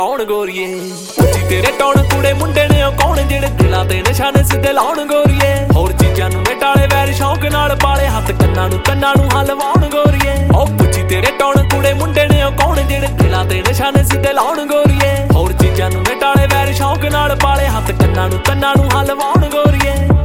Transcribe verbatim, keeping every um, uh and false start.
ਆਉਣ ਗੋਰੀਏ ਉੱਚੀ ਤੇਰੇ ਟੌਣ ਕੂੜੇ ਮੁੰਡੇ ਨੇ ਉਹ ਕੌਣ ਜਿਹੜੇ ਦਿਲਾਂ ਤੇ ਨਿਸ਼ਾਨੇ ਸਿੱਧੇ ਲਾਉਣ ਗੋਰੀਏ ਹੋਰ ਚੀਜ਼ਾਂ ਨੂੰ ਟਾਲੇ ਵੈਰ ਸ਼ੌਂਕ ਨਾਲ ਪਾਲੇ ਹੱਥ ਕੰਨਾਂ ਨੂੰ ਕੰਨਾਂ ਨੂੰ ਹਲਵਾਉਣ ਗੋਰੀਏ ਉਹ ਉੱਚੀ ਤੇਰੇ ਟੌਣ ਕੂੜੇ ਮੁੰਡੇ ਨੇ ਉਹ ਕੌਣ ਜਿਹੜੇ ਦਿਲਾਂ ਤੇ ਨਿਸ਼ਾਨੇ ਸਿੱਧੇ ਲਾਉਣ ਗੋਰੀਏ ਹੋਰ ਚੀਜ਼ਾਂ ਨੂੰ ਟਾਲੇ ਵੈਰ ਸ਼ੌਂਕ ਨਾਲ ਪਾਲੇ ਹੱਥ ਕੰਨਾਂ ਨੂੰ ਕੰਨਾਂ ਨੂੰ ਹਲਵਾਉਣ ਗੋਰੀਏ